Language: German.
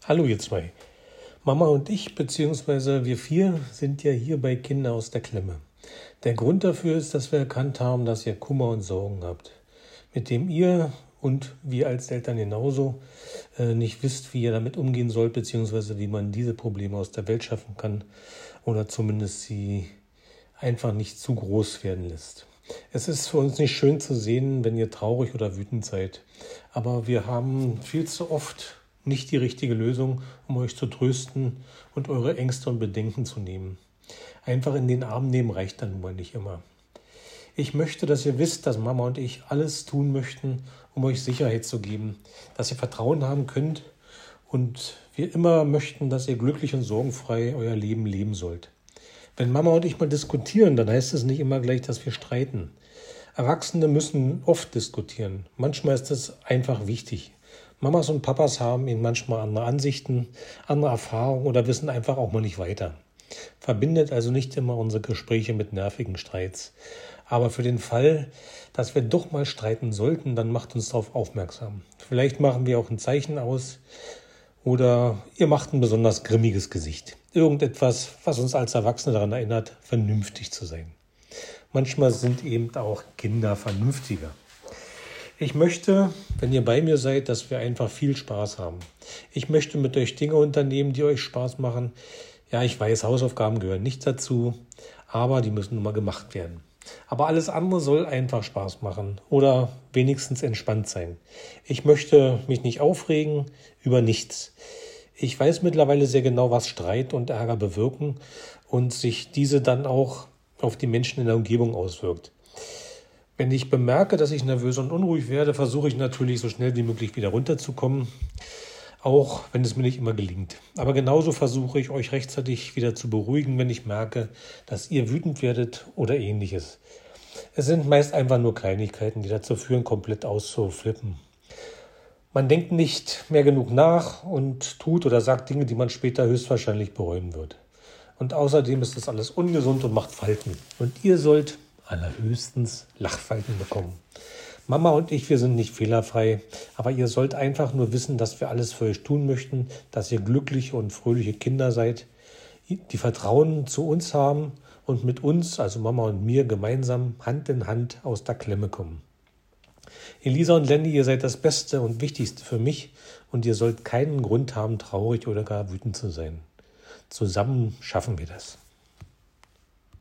Hallo ihr zwei. Mama und ich, beziehungsweise wir vier, sind ja hier bei Kinder aus der Klemme. Der Grund dafür ist, dass wir erkannt haben, dass ihr Kummer und Sorgen habt, mit dem ihr und wir als Eltern genauso nicht wisst, wie ihr damit umgehen sollt, beziehungsweise wie man diese Probleme aus der Welt schaffen kann oder zumindest sie einfach nicht zu groß werden lässt. Es ist für uns nicht schön zu sehen, wenn ihr traurig oder wütend seid, aber wir haben viel zu oft nicht die richtige Lösung, um euch zu trösten und eure Ängste und Bedenken zu nehmen. Einfach in den Arm nehmen reicht dann nun mal nicht immer. Ich möchte, dass ihr wisst, dass Mama und ich alles tun möchten, um euch Sicherheit zu geben, dass ihr Vertrauen haben könnt und wir immer möchten, dass ihr glücklich und sorgenfrei euer Leben leben sollt. Wenn Mama und ich mal diskutieren, dann heißt es nicht immer gleich, dass wir streiten. Erwachsene müssen oft diskutieren. Manchmal ist es einfach wichtig. Mamas und Papas haben eben manchmal andere Ansichten, andere Erfahrungen oder wissen einfach auch mal nicht weiter. Verbindet also nicht immer unsere Gespräche mit nervigen Streits. Aber für den Fall, dass wir doch mal streiten sollten, dann macht uns darauf aufmerksam. Vielleicht machen wir auch ein Zeichen aus oder ihr macht ein besonders grimmiges Gesicht. Irgendetwas, was uns als Erwachsene daran erinnert, vernünftig zu sein. Manchmal sind eben auch Kinder vernünftiger. Ich möchte, wenn ihr bei mir seid, dass wir einfach viel Spaß haben. Ich möchte mit euch Dinge unternehmen, die euch Spaß machen. Ja, ich weiß, Hausaufgaben gehören nicht dazu, aber die müssen nun mal gemacht werden. Aber alles andere soll einfach Spaß machen oder wenigstens entspannt sein. Ich möchte mich nicht aufregen über nichts. Ich weiß mittlerweile sehr genau, was Streit und Ärger bewirken und sich diese dann auch auf die Menschen in der Umgebung auswirkt. Wenn ich bemerke, dass ich nervös und unruhig werde, versuche ich natürlich so schnell wie möglich wieder runterzukommen, auch wenn es mir nicht immer gelingt. Aber genauso versuche ich euch rechtzeitig wieder zu beruhigen, wenn ich merke, dass ihr wütend werdet oder ähnliches. Es sind meist einfach nur Kleinigkeiten, die dazu führen, komplett auszuflippen. Man denkt nicht mehr genug nach und tut oder sagt Dinge, die man später höchstwahrscheinlich bereuen wird. Und außerdem ist das alles ungesund und macht Falten. Und ihr sollt allerhöchstens Lachfalten bekommen. Mama und ich, wir sind nicht fehlerfrei, aber ihr sollt einfach nur wissen, dass wir alles für euch tun möchten, dass ihr glückliche und fröhliche Kinder seid, die Vertrauen zu uns haben und mit uns, also Mama und mir, gemeinsam Hand in Hand aus der Klemme kommen. Elisa und Lenny, ihr seid das Beste und Wichtigste für mich und ihr sollt keinen Grund haben, traurig oder gar wütend zu sein. Zusammen schaffen wir das.